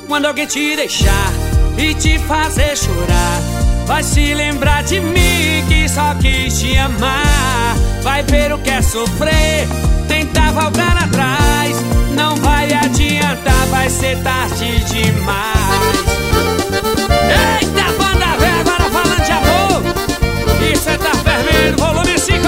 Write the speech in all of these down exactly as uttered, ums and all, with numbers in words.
Quando alguém te deixar e te fazer chorar, vai se lembrar de mim que só quis te amar. Vai ver o que é sofrer, tentar voltar atrás. Não vai adiantar, vai ser tarde demais. Eita, banda velha, agora falando de amor. Isso é Tá Fervendo, volume cinco.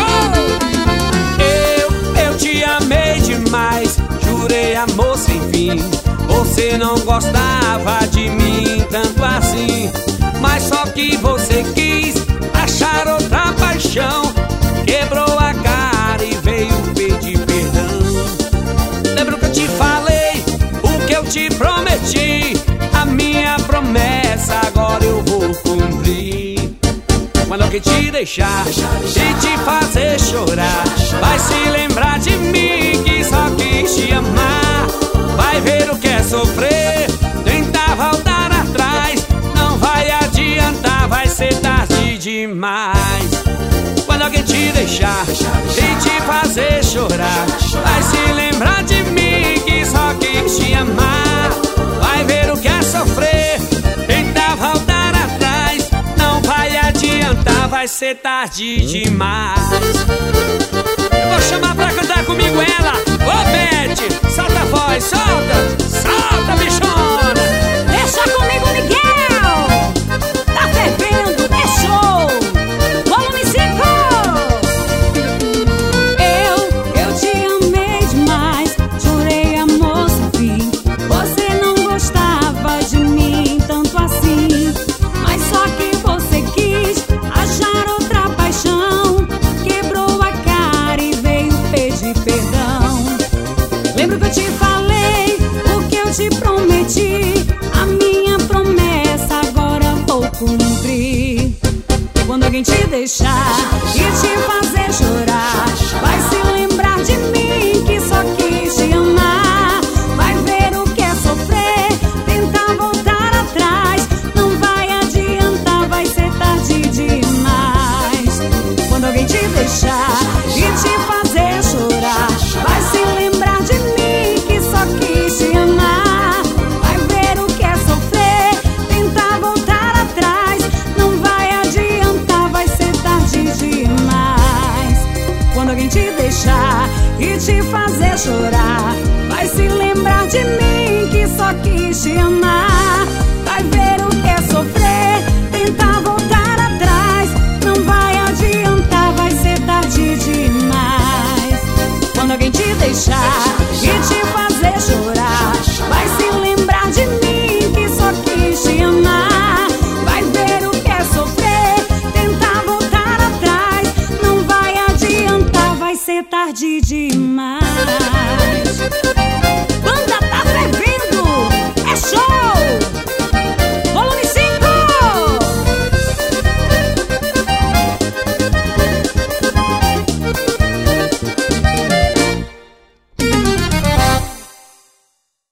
Eu, eu te amei demais, jurei amor sem fim. Você não gostava de mim tanto assim, mas só que você quis achar outra paixão. Quebrou a cara e veio pedir perdão. Lembra que eu te falei, o que eu te prometi? A minha promessa agora eu vou cumprir. Quando alguém te deixar e te fazer chorar, vai se lembrar de mim que só quis te amar. Vai ver o que é sofrer, tentar voltar atrás. Não vai adiantar, vai ser tarde demais. Quando alguém te deixar e te fazer chorar, vai se lembrar de mim que só quis te amar. Vai ver o que é sofrer, tentar voltar atrás. Não vai adiantar, vai ser tarde demais. Eu vou chamar pra cantar comigo ela. Ô Beth, solta a voz, solta, solta, bichona. Deixa comigo, Miguel. Tá fervendo, é show. Volume cinco. Eu, eu te amei demais, jurei amor sem fim. Você não gostava de mim tanto assim, mas só que você quis achar outra paixão. Quebrou a cara e veio pedir perdão. Lembro que eu te falei, o que eu te prometi? A minha promessa agora vou cumprir. Quando alguém te deixar e te fazer chorar, vai se lembrar de mim que só quis te amar. Vai ver o que é sofrer, tentar voltar atrás. Não vai adiantar, vai ser tarde demais. Quando alguém te deixar e te fazer chorar, vai se lembrar de mim que só quis te amar. Vai ver o que é sofrer, tentar voltar atrás. Não vai adiantar, vai ser tarde demais. Quando alguém te deixar e te fazer chorar, vai se lembrar de mim que só quis te amar. Vai ver o que é sofrer, tentar voltar atrás. Não vai adiantar, vai ser tarde demais. Quando alguém te deixar e te fazer chorar, vai se lembrar de mim que só quis te amar. Vai ver o que é sofrer, tentar voltar atrás. Não vai adiantar, vai ser tarde demais.